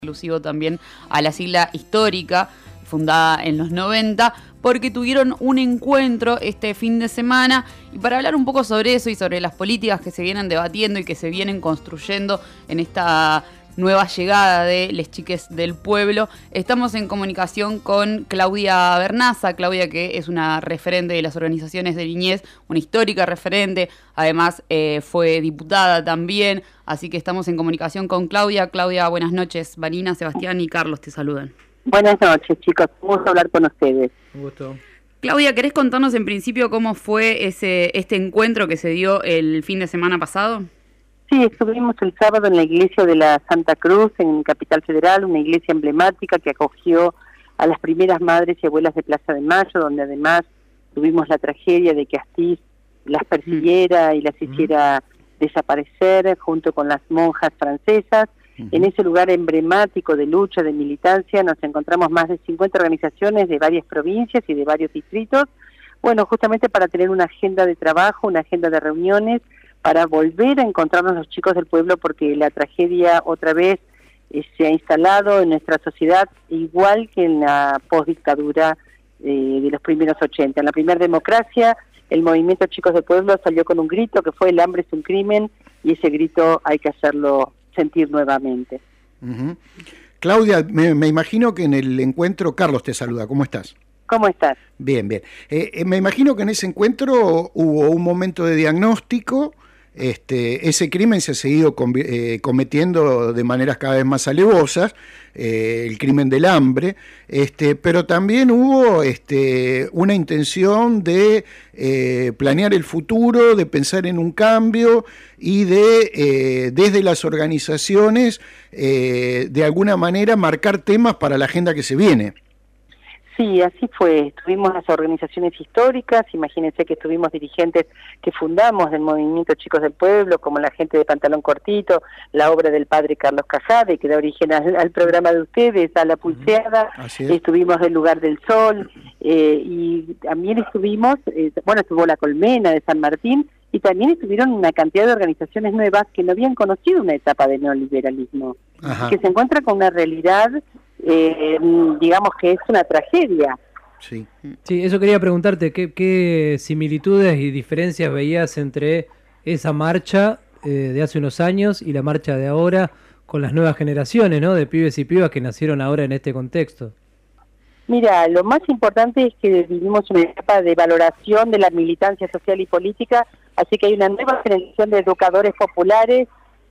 Alusivo también a la sigla histórica fundada en los 90, porque tuvieron un encuentro este fin de semana, y para hablar un poco sobre eso y sobre las políticas que se vienen debatiendo y que se vienen construyendo en esta nueva llegada de Les Chiques del Pueblo, estamos en comunicación con Claudia Vernaza. Claudia, que es una referente de las organizaciones de niñez, una histórica referente, además fue diputada también, así que estamos en comunicación con Claudia. Claudia, buenas noches. Vanina, Sebastián y Carlos te saludan. Buenas noches, chicos. Un gusto hablar con ustedes. Un gusto. Claudia, ¿querés contarnos en principio cómo fue este encuentro que se dio el fin de semana pasado? Sí, estuvimos el sábado en la iglesia de la Santa Cruz, en Capital Federal, una iglesia emblemática que acogió a las primeras madres y abuelas de Plaza de Mayo, donde además tuvimos la tragedia de que Astiz las persiguiera y las hiciera desaparecer junto con las monjas francesas. En ese lugar emblemático de lucha, de militancia, nos encontramos más de 50 organizaciones de varias provincias y de varios distritos, bueno, justamente para tener una agenda de trabajo, una agenda de reuniones, para volver a encontrarnos los chicos del pueblo, porque la tragedia otra vez se ha instalado en nuestra sociedad, igual que en la postdictadura de los primeros 80. En la primera democracia, el movimiento Chicos del Pueblo salió con un grito que fue: el hambre es un crimen, y ese grito hay que hacerlo sentir nuevamente. Claudia, me imagino que en el encuentro, Carlos te saluda, ¿cómo estás? ¿Cómo estás? Bien, bien. Me imagino que en ese encuentro hubo un momento de diagnóstico. Ese crimen se ha seguido cometiendo de maneras cada vez más alevosas, el crimen del hambre, pero también hubo una intención de planear el futuro, de pensar en un cambio y de desde las organizaciones de alguna manera marcar temas para la agenda que se viene. Sí, así fue. Tuvimos las organizaciones históricas, imagínense que tuvimos dirigentes que fundamos del movimiento Chicos del Pueblo, como la gente de Pantalón Cortito, la obra del padre Carlos Cajade, que da origen al programa de ustedes, a La Pulseada. Estuvimos del Lugar del Sol, y también estuvimos, estuvo la Colmena de San Martín, y también estuvieron una cantidad de organizaciones nuevas que no habían conocido una etapa de neoliberalismo, que se encuentran con una realidad digamos que es una tragedia. Sí, eso quería preguntarte, ¿qué similitudes y diferencias veías entre esa marcha de hace unos años y la marcha de ahora con las nuevas generaciones, ¿no?, de pibes y pibas que nacieron ahora en este contexto? Mira, lo más importante es que vivimos una etapa de valoración de la militancia social y política, así que hay una nueva generación de educadores populares.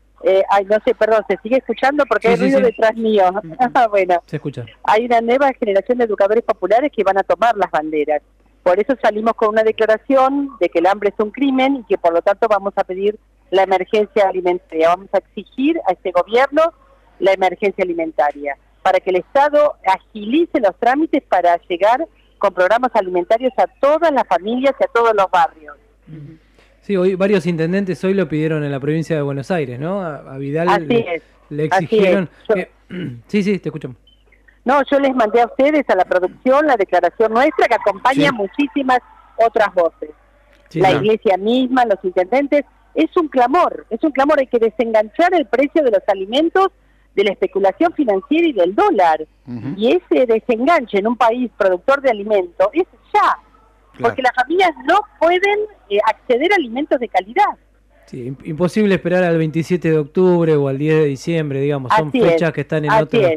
No sé, perdón, ¿se sigue escuchando? Porque hay ruido detrás mío. Bueno, se escucha. Hay una nueva generación de educadores populares que van a tomar las banderas. Por eso salimos con una declaración de que el hambre es un crimen y que por lo tanto vamos a pedir la emergencia alimentaria. Vamos a exigir a este gobierno la emergencia alimentaria para que el Estado agilice los trámites para llegar con programas alimentarios a todas las familias y a todos los barrios. Sí, hoy varios intendentes hoy lo pidieron en la provincia de Buenos Aires, ¿no? A Vidal le exigieron... Sí, te escuchamos. No, yo les mandé a ustedes, a la producción, la declaración nuestra que acompaña muchísimas otras voces. La iglesia misma, los intendentes, es un clamor, hay que desenganchar el precio de los alimentos de la especulación financiera y del dólar. Y ese desenganche en un país productor de alimentos es ya. Porque las familias no pueden acceder a alimentos de calidad. Sí, imposible esperar al 27 de octubre o al 10 de diciembre, digamos. Son fechas que están en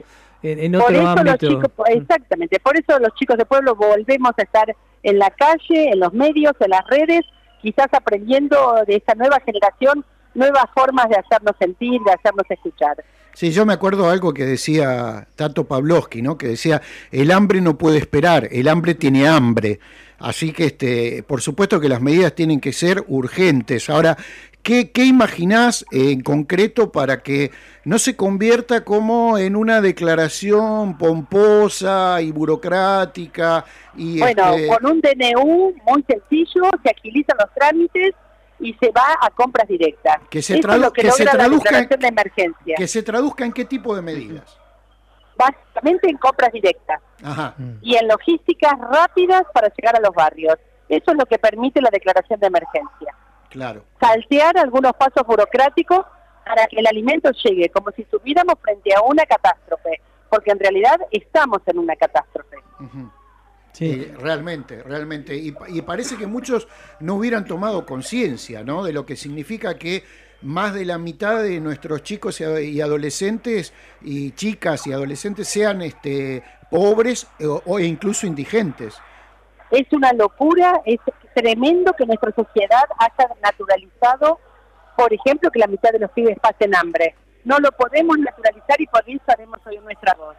otro ámbito. Exactamente, por eso los chicos de pueblo volvemos a estar en la calle, en los medios, en las redes, quizás aprendiendo de esta nueva generación nuevas formas de hacernos sentir, de hacernos escuchar. Sí, yo me acuerdo algo que decía Tato Pavlovsky, ¿no? Que decía: el hambre no puede esperar, el hambre tiene hambre. Así que por supuesto que las medidas tienen que ser urgentes. Ahora, ¿qué imaginás en concreto para que no se convierta como en una declaración pomposa y burocrática? Con un DNU muy sencillo, se agilizan los trámites y se va a compras directas. Que se traduzca de emergencia. Que se traduzca en qué tipo de medidas. Básicamente en compras directas. Y en logísticas rápidas para llegar a los barrios. Eso es lo que permite la declaración de emergencia. Claro. Saltear algunos pasos burocráticos para que el alimento llegue, como si estuviéramos frente a una catástrofe, porque en realidad estamos en una catástrofe. Ujú. Sí. Realmente. Y parece que muchos no hubieran tomado conciencia, ¿no?, de lo que significa que más de la mitad de nuestros chicos y adolescentes y chicas y adolescentes sean pobres o incluso indigentes. Es una locura, es tremendo que nuestra sociedad haya naturalizado, por ejemplo, que la mitad de los pibes pasen hambre. No lo podemos naturalizar y por eso haremos hoy nuestra voz.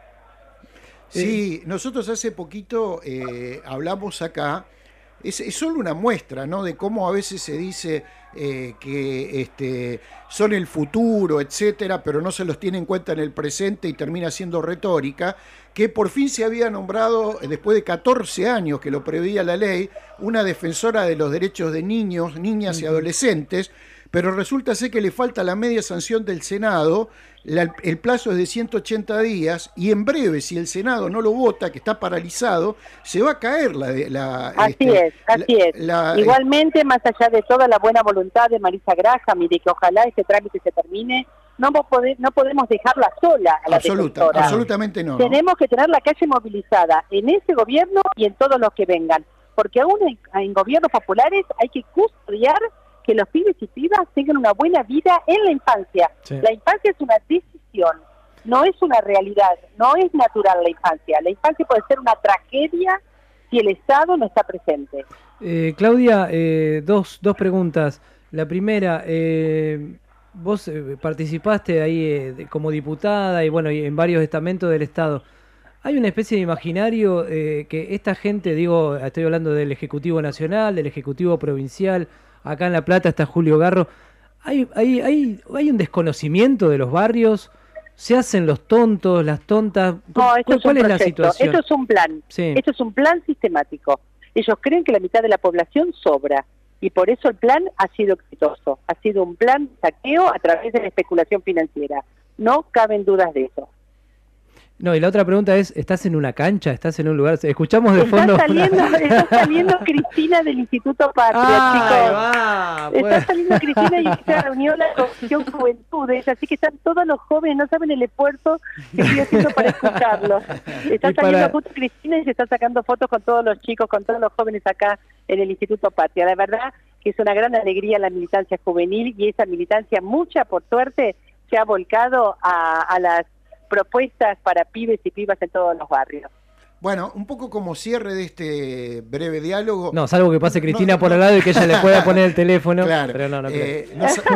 Sí, nosotros hace poquito hablamos acá, es solo una muestra, ¿no?, de cómo a veces se dice que son el futuro, etcétera, pero no se los tiene en cuenta en el presente y termina siendo retórica, que por fin se había nombrado, después de 14 años que lo preveía la ley, una defensora de los derechos de niños, niñas y adolescentes, pero resulta ser que le falta la media sanción del Senado, el plazo es de 180 días, y en breve, si el Senado no lo vota, que está paralizado, se va a caer Así es. Igualmente, más allá de toda la buena voluntad de Marisa Graham y de que ojalá este trámite se termine, no podemos dejarla sola a la defensora. Absolutamente no. Tenemos que tener la calle movilizada en ese gobierno y en todos los que vengan, porque aún en gobiernos populares hay que custodiar que los pibes y pibas tengan una buena vida en la infancia. Sí. La infancia es una decisión, no es una realidad, no es natural la infancia. La infancia puede ser una tragedia si el Estado no está presente. Claudia, dos preguntas. La primera, vos participaste ahí como diputada y bueno, y en varios estamentos del Estado. ¿Hay una especie de imaginario que esta gente, digo, estoy hablando del Ejecutivo Nacional, del Ejecutivo Provincial, acá en La Plata está Julio Garro, ¿hay un desconocimiento de los barrios? ¿Se hacen los tontos, las tontas? ¿Cuál es la situación? Esto es un plan, sí. Esto es un plan sistemático. Ellos creen que la mitad de la población sobra y por eso el plan ha sido exitoso. Ha sido un plan de saqueo a través de la especulación financiera. No caben dudas de eso. No, y la otra pregunta es, ¿estás en una cancha? ¿Estás en un lugar? Escuchamos de fondo... Está saliendo Cristina del Instituto Patria, chicos. Está saliendo Cristina y se reunió la Comisión Juventudes, así que están todos los jóvenes, no saben el esfuerzo que estoy haciendo para escucharlos. Está saliendo justo Cristina y se está sacando fotos con todos los chicos, con todos los jóvenes acá en el Instituto Patria. La verdad que es una gran alegría la militancia juvenil y esa militancia, mucha por suerte, se ha volcado a las propuestas para pibes y pibas en todos los barrios. Bueno, un poco como cierre de este breve diálogo. No, salvo que pase Cristina por al lado y que ella le pueda poner el teléfono. Claro, pero no creo.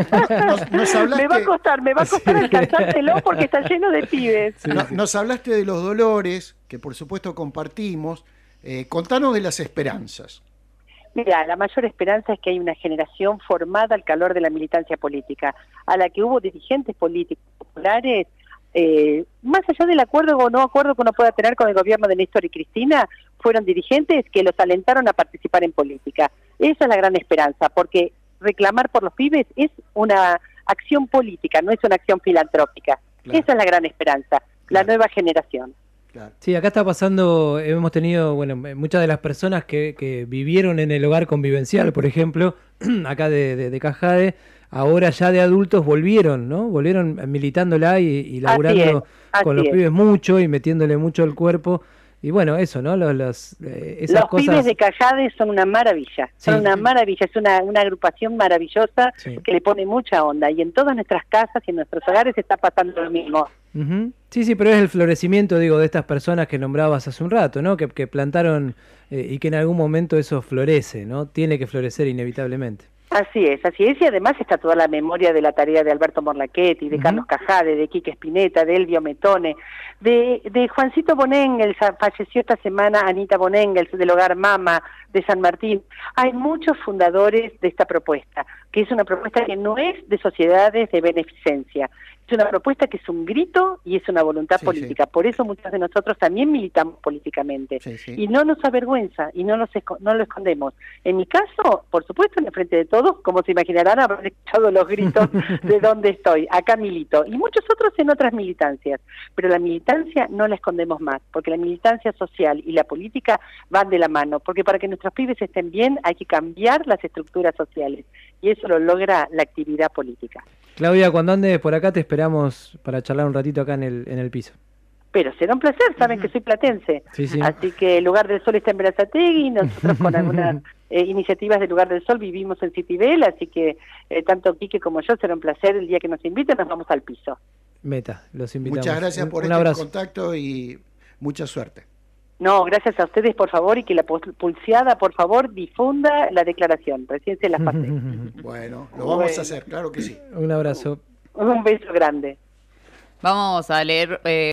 Nos hablaste... Me va a costar alcanzártelo porque está lleno de pibes. Sí. Nos hablaste de los dolores, que por supuesto compartimos. Contanos de las esperanzas. Mira, la mayor esperanza es que hay una generación formada al calor de la militancia política, a la que hubo dirigentes políticos populares. Más allá del acuerdo o no acuerdo que uno pueda tener con el gobierno de Néstor y Cristina, fueron dirigentes que los alentaron a participar en política. Esa es la gran esperanza, porque reclamar por los pibes es una acción política, no es una acción filantrópica. Claro. Esa es la gran esperanza, la nueva generación. Claro. Sí, acá está pasando, hemos tenido, bueno, muchas de las personas que vivieron en el hogar convivencial, por ejemplo, acá de Cajade, ahora ya de adultos volvieron, ¿no? Volvieron militándola y laburando con los pibes mucho y metiéndole mucho el cuerpo. Y bueno, eso, ¿no? Esas los cosas... pibes de Cajade son una maravilla, maravilla, es una agrupación maravillosa que le pone mucha onda. Y en todas nuestras casas y en nuestros hogares está pasando lo mismo. Uh-huh. Sí, pero es el florecimiento, digo, de estas personas que nombrabas hace un rato, ¿no? Que plantaron y que en algún momento eso florece, ¿no? Tiene que florecer inevitablemente. Así es, y además está toda la memoria de la tarea de Alberto Morlachetti, de Carlos Cajade, de Quique Spinetta, de Elvio Metone, de Juancito Bonengels, falleció esta semana Anita Bonengels, del Hogar Mama, de San Martín. Hay muchos fundadores de esta propuesta, que es una propuesta que no es de sociedades de beneficencia, es una propuesta que es un grito y es una voluntad política. Por eso muchos de nosotros también militamos políticamente. Y no nos avergüenza y no lo escondemos. En mi caso, por supuesto, en el frente de todos, como se imaginarán, habrán escuchado los gritos de dónde estoy. Acá milito. Y muchos otros en otras militancias. Pero la militancia no la escondemos más, porque la militancia social y la política van de la mano. Porque para que nuestros pibes estén bien hay que cambiar las estructuras sociales. Y eso lo logra la actividad política. Claudia, cuando andes por acá te esperamos para charlar un ratito acá en el piso. Pero será un placer, saben que soy platense. Sí, sí. Así que el Lugar del Sol está en Berazategui, nosotros con algunas iniciativas del Lugar del Sol vivimos en Citibel, así que tanto Quique como yo será un placer el día que nos inviten, nos vamos al piso. Meta, los invitamos. Muchas gracias por un este abrazo. contacto y mucha suerte. No, gracias a ustedes, por favor, y que la Pulseada, por favor, difunda la declaración. Recién se las pasé. Bueno, lo vamos a hacer, claro que sí. Un abrazo. Un beso grande. Vamos a leer